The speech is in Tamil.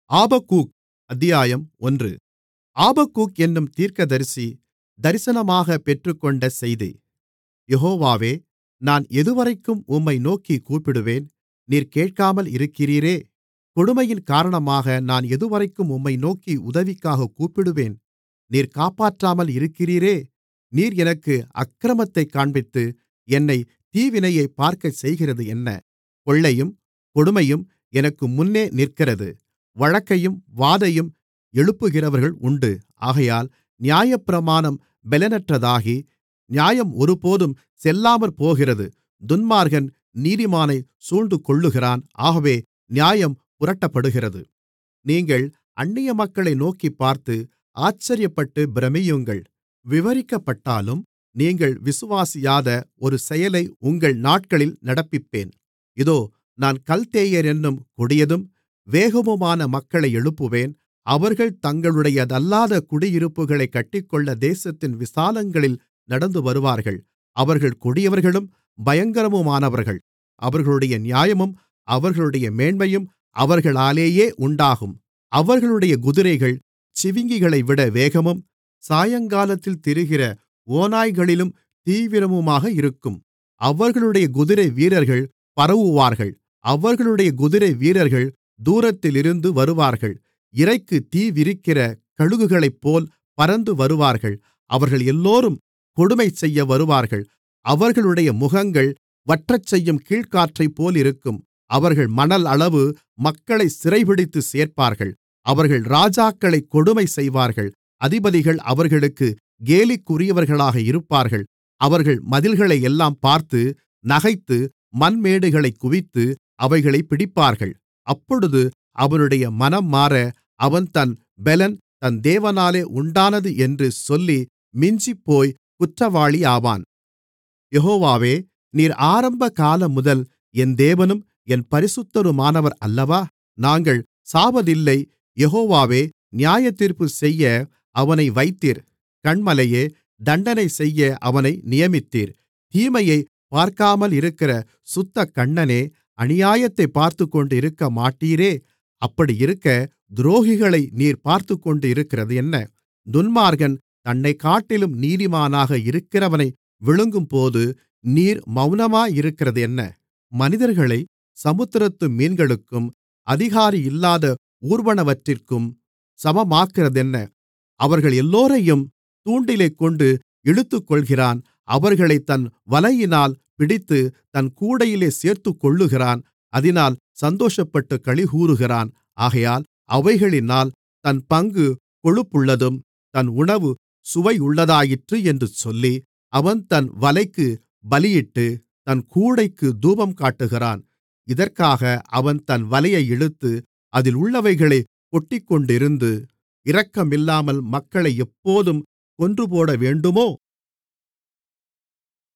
ஆபக்கூக் அத்தியாயம் 1. ஆபக்கூக் என்னும் தீர்க்கதரிசி தரிசனமாகப் பெற்றுக்கொண்ட செய்தி. யெகோவாவே, நான் எதுவரைக்கும் உம்மை நோக்கிக் கூப்பிடுவேன், நீர் கேட்காமல் இருக்கிறீரே? கொடுமையின் காரணமாக நான் எதுவரைக்கும் உம்மை நோக்கி உதவிக்காகக் கூப்பிடுவேன், நீர் காப்பாற்றாமல் இருக்கிறீரே? நீர் எனக்கு அக்கிரமத்தைக் காண்பித்து என்னைத் தீவினையைப் பார்க்கச் செய்கிறது என்ன? கொள்ளையும் கொடுமையும் எனக்கு முன்னே நிற்கிறது. வழக்கையும் வாதையும் எழுப்புகிறவர்கள் உண்டு. ஆகையால் நியாயப்பிரமாணம் பெலனற்றதாகி, நியாயம் ஒருபோதும் செல்லாமற்போகிறது. துன்மார்க்கன் நீதிமானைச் சூழ்ந்துகொள்ளுகிறான். ஆகவே நியாயம் புரட்டப்படுகிறது. நீங்கள் அந்நிய மக்களை நோக்கிப் பார்த்து ஆச்சரியப்பட்டுப் பிரமியுங்கள். விவரிக்கப்பட்டாலும் நீங்கள் விசுவாசியாத ஒரு செயலை உங்கள் நாட்களில் நடப்பிப்பேன். இதோ, நான் கல்தேயரென்னும் கொடியதும் வேகமுமான மக்களை எழுப்புவேன். அவர்கள் தங்களுடையதல்லாத குடியிருப்புகளைக் கட்டிக்கொள்ள தேசத்தின் விசாலங்களில் நடந்து வருவார்கள். அவர்கள் கொடியவர்களும் பயங்கரமுமானவர்கள். அவர்களுடைய நியாயமும் அவர்களுடைய மேன்மையும் அவர்களாலேயே உண்டாகும். அவர்களுடைய குதிரைகள் சிவிங்கிகளைவிட வேகமும் சாயங்காலத்தில் திரிகிற ஓநாய்களிலும் தீவிரமுமாக இருக்கும். அவர்களுடைய குதிரை வீரர்கள் பரவுவார்கள். அவர்களுடைய குதிரை வீரர்கள் தூரத்திலிருந்து வருவார்கள். இரைக்குத் தீவிரிக்கிற கழுகுகளைப்போல் பறந்து வருவார்கள். அவர்கள் எல்லோரும் கொடுமை செய்ய வருவார்கள். அவர்களுடைய முகங்கள் வற்றச்செய்யும் கீழ்க்காற்றைப்போலிருக்கும். அவர்கள் மணல் அளவு மக்களைச் சிறைபிடித்துச் சேர்ப்பார்கள். அவர்கள் ராஜாக்களைக் கொடுமை செய்வார்கள். அதிபதிகள் அவர்களுக்கு கேலிக்குரியவர்களாக இருப்பார்கள். அவர்கள் மதில்களையெல்லாம் பார்த்து நகைத்து மண்மேடுகளைக் குவித்து அவைகளைப் பிடிப்பார்கள். அப்பொழுது அவனுடைய மனம் மாற, அவன் தன் பெலன் தன் தேவனாலே உண்டானது என்று சொல்லி மிஞ்சிப்போய் குற்றவாளியாவான். யெகோவாவே, நீர் ஆரம்பகாலமுதல் என் தேவனும் என் பரிசுத்தருமானவர் அல்லவா? நாங்கள் சாவதில்லை. யெகோவாவே, நியாயத்தீர்ப்பு செய்ய அவனை வைத்தீர். கன்மலையே, தண்டனை செய்ய அவனை நியமித்தீர். தீமையைப் பார்க்காமலிருக்கிற சுத்தகண்ணனே, அநியாயத்தைப் பார்த்துக்கொண்டிருக்கமாட்டீரே? அப்படியிருக்க துரோகிகளை நீர் பார்த்துக்கொண்டிருக்கிறதென்ன? துன்மார்க்கன் தன்னைக்காட்டிலும் நீதிமானாக இருக்கிறவனை விழுங்கும்போது நீர் மவுனமாயிருக்கிறதென்ன? மனிதர்களை சமுத்திரத்து மீன்களுக்கும் அதிகாரியில்லாத ஊர்வனவற்றிற்கும் சமமாக்கிறதென்ன? அவர்கள் எல்லோரையும் தூண்டிலைக்கொண்டு இழுத்துக்கொள்கிறான். அவர்களைத் தன் வலையினால் பிடித்து தன் கூடையிலே சேர்த்துக்கொள்ளுகிறான். அதினால் சந்தோஷப்பட்டுக் களிகூருகிறான். ஆகையால் அவைகளினால் தன் பங்கு கொழுப்புள்ளதும் தன் உணவு சுவையுள்ளதாயிற்று என்று சொல்லி, அவன் தன் வலைக்குப் பலியிட்டு தன் கூடைக்கு தூபம் காட்டுகிறான். இதற்காக அவன் தன் வலையை இழுத்து அதில் உள்ளவைகளைக் கொட்டிக்கொண்டிருந்து இரக்கமில்லாமல் மக்களை எப்போதும் கொன்றுபோடவேண்டுமோ?